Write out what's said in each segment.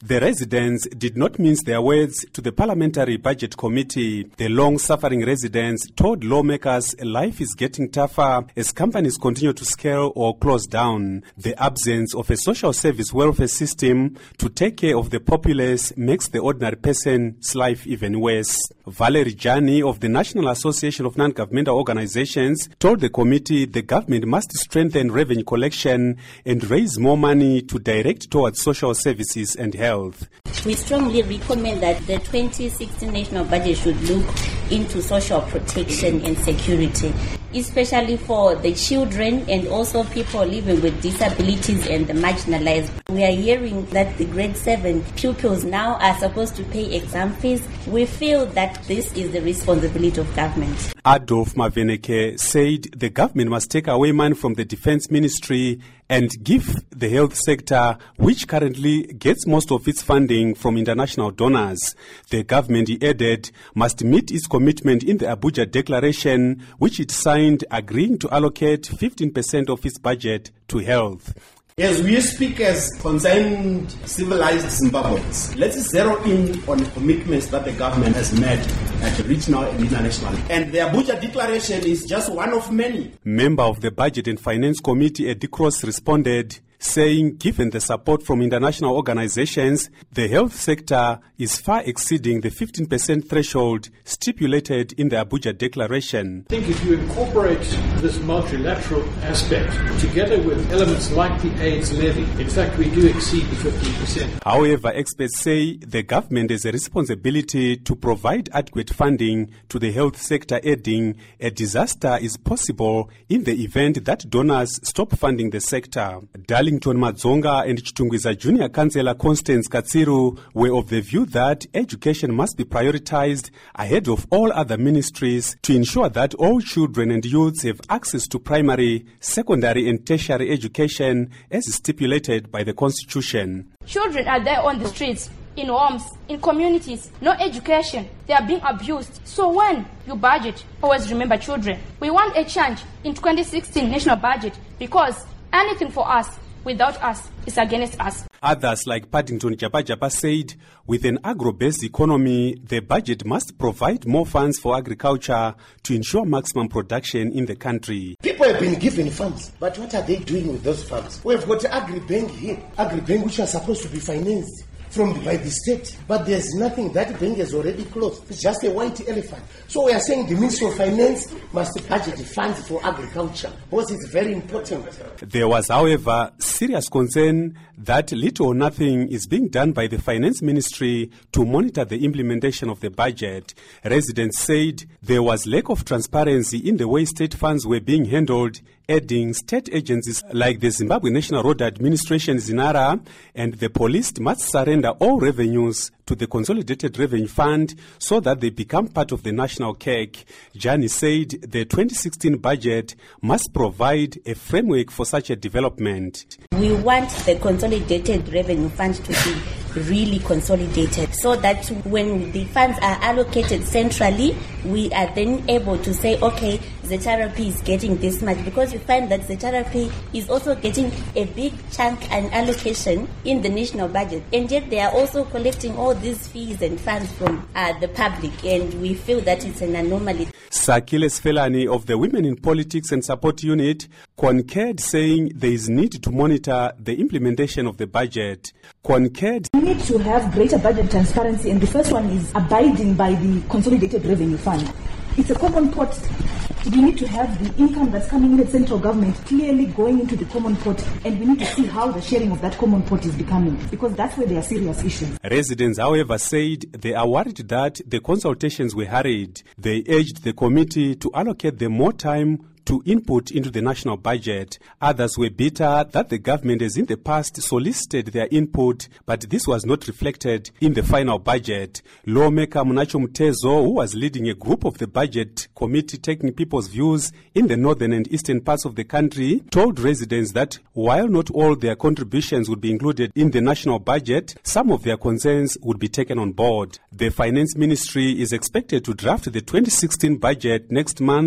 The residents did not mince their words to the Parliamentary Budget Committee. The long-suffering residents told lawmakers life is getting tougher as companies continue to scale or close down. The absence of a social service welfare system to take care of the populace makes the ordinary person's life even worse. Valerie Jani of the National Association of Non-Governmental Organizations told the committee the government must strengthen revenue collection and raise more money to direct towards social services and health. We strongly recommend that the 2016 national budget should look into social protection and security, especially for the children and also people living with disabilities and the marginalized. We are hearing that the grade 7 pupils now are supposed to pay exam fees. We feel that this is the responsibility of government. Adolf Maveneke said the government must take away money from the Defense Ministry and give the health sector, which currently gets most of its funding from international donors. The government, he added, must meet its commitment in the Abuja Declaration, which it signed, agreeing to allocate 15% of its budget to health. As we speak as concerned civilized Zimbabweans, let's zero in on the commitments that the government has made at regional and international. And the Abuja Declaration is just one of many. Member of the Budget and Finance Committee, Eddie Cross, responded, saying given the support from international organizations, the health sector is far exceeding the 15% threshold stipulated in the Abuja Declaration. I think if you incorporate this multilateral aspect together with elements like the AIDS levy, in fact we do exceed the 15%. However, experts say the government has a responsibility to provide adequate funding to the health sector, adding a disaster is possible in the event that donors stop funding the sector. Darlington Madzonga and Chitungwiza Junior Councillor Constance Katsiru were of the view that education must be prioritized ahead of all other ministries to ensure that all children and youths have access to primary, secondary and tertiary education as stipulated by the Constitution. Children are there on the streets, in homes, in communities, no education, they are being abused. So when you budget, always remember children. We want a change in 2016 national budget because anything for us without us is against us. Others like Paddington Japa said, with an agro-based economy, the budget must provide more funds for agriculture to ensure maximum production in the country. People have been given funds, but what are they doing with those funds? We've got Agribank here, Agribank which are supposed to be financed by the state, but there's nothing. That bank is already closed. It's just a white elephant. So we are saying the Ministry of Finance must budget funds for agriculture because it's very important. There was, however, serious concern that little or nothing is being done by the Finance Ministry to monitor the implementation of the budget. Residents said there was lack of transparency in the way state funds were being handled, adding state agencies like the Zimbabwe National Road Administration, ZINARA, and the police must surrender all revenues to the Consolidated Revenue Fund so that they become part of the national cake. Jani said the 2016 budget must provide a framework for such a development. We want the Consolidated Revenue Fund to be really consolidated so that when the funds are allocated centrally, we are then able to say, okay, ZRP is getting this much, because we find that ZRP is also getting a big chunk and allocation in the national budget, and yet they are also collecting all these fees and funds from the public, and we feel that it's an anomaly. Sakiles Felani of the Women in Politics and Support Unit concurred, saying there is need to monitor the implementation of the budget. Concurred, we need to have greater budget transparency, and the first one is abiding by the Consolidated Revenue Fund. It's a common pot. We need to have the income that's coming in the central government clearly going into the common pot, and we need to see how the sharing of that common pot is becoming, because that's where there are serious issues. Residents, however, said they are worried that the consultations were hurried. They urged the committee to allocate them more time to input into the national budget. Others were bitter that the government has in the past solicited their input, but this was not reflected in the final budget. Lawmaker Munacho Mtezo, who was leading a group of the budget committee taking people's views in the northern and eastern parts of the country, told residents that while not all their contributions would be included in the national budget, some of their concerns would be taken on board. The Finance Ministry is expected to draft the 2016 budget next month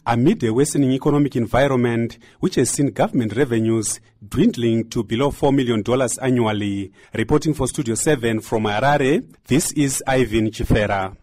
amid a worsening economic environment which has seen government revenues dwindling to below $4 million annually. Reporting for Studio 7 from Harare, this is Ivan Chifera.